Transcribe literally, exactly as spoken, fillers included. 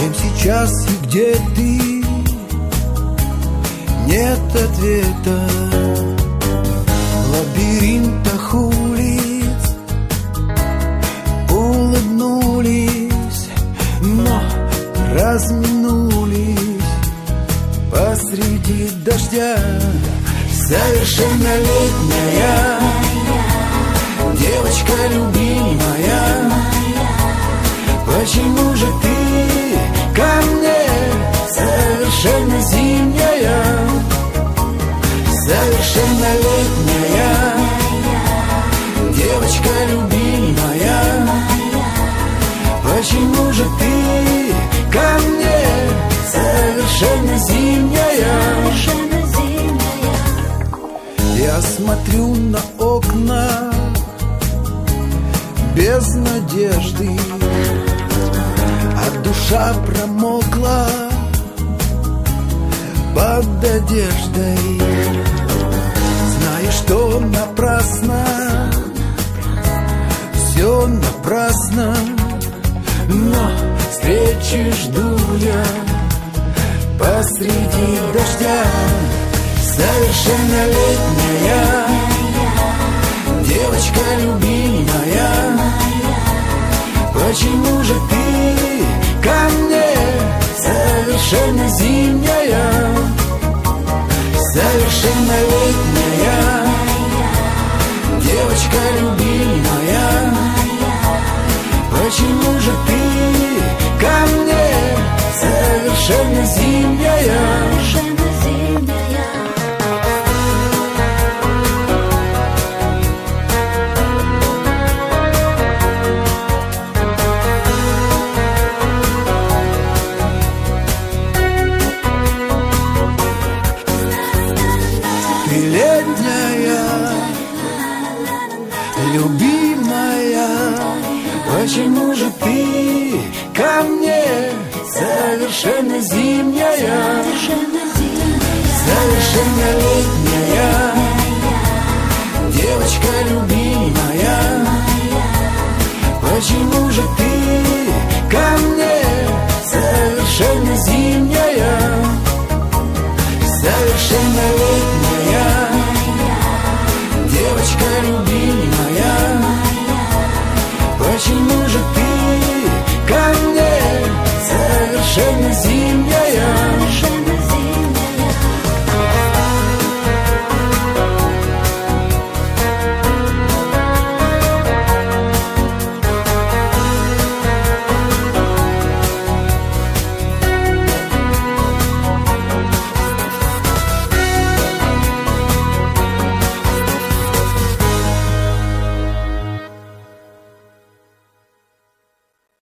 Кем сейчас и где ты? Нет ответа. В лабиринтах улиц улыбнулись, но разминулись посреди дождя. Совершеннолетняя девочка любимая, почему же ты ко мне совершенно зимняя? Совершеннолетняя девочка любимая, почему же ты ко мне совершенно зимняя? Я смотрю на окна без надежды, а душа промокла под одеждой. Знаю, что напрасно, все напрасно, но встречи жду я посреди дождя. Совершеннолетняя девочка любимая, почему же ты ко мне совершенно зимняя? Совершеннолетняя девочка любимая, почему же ты ко мне совершенно зимняя? Почему же ты ко мне совершенно зимняя? Совершеннолетняя девочка любимая, почему же ты ко мне совершенно зимняя?